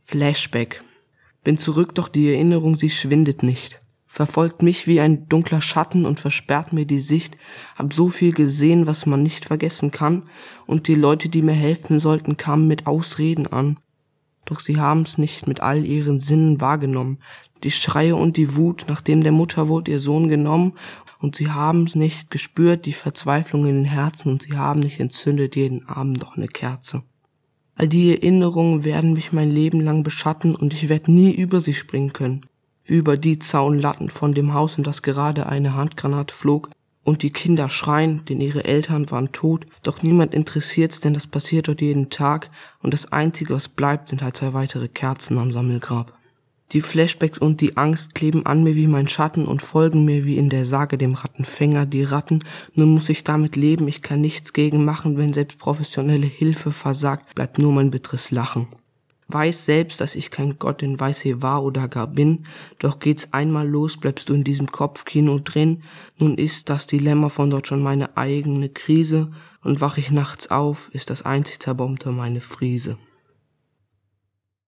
Flashback. Bin zurück, doch die Erinnerung, sie schwindet nicht. Verfolgt mich wie ein dunkler Schatten und versperrt mir die Sicht. Hab so viel gesehen, was man nicht vergessen kann. Und die Leute, die mir helfen sollten, kamen mit Ausreden an. Doch sie haben's nicht mit all ihren Sinnen wahrgenommen. Die Schreie und die Wut, nachdem der Mutter wurde ihr Sohn genommen. Und sie haben's nicht gespürt, die Verzweiflung in den Herzen. Und sie haben nicht entzündet jeden Abend doch eine Kerze. All die Erinnerungen werden mich mein Leben lang beschatten und ich werde nie über sie springen können. Wie über die Zaunlatten von dem Haus, in das gerade eine Handgranate flog. Und die Kinder schreien, denn ihre Eltern waren tot. Doch niemand interessiert's, denn das passiert dort jeden Tag. Und das Einzige, was bleibt, sind halt 2 weitere Kerzen am Sammelgrab. Die Flashbacks und die Angst kleben an mir wie mein Schatten und folgen mir wie in der Sage dem Rattenfänger die Ratten. Nun muss ich damit leben, ich kann nichts gegen machen, wenn selbst professionelle Hilfe versagt, bleibt nur mein bitteres Lachen. Weiß selbst, dass ich kein Gott in Weiße war oder gar bin, doch geht's einmal los, bleibst du in diesem Kopfkino drin. Nun ist das Dilemma von dort schon meine eigene Krise und wach ich nachts auf, ist das einzig Zerbombte meine Friese.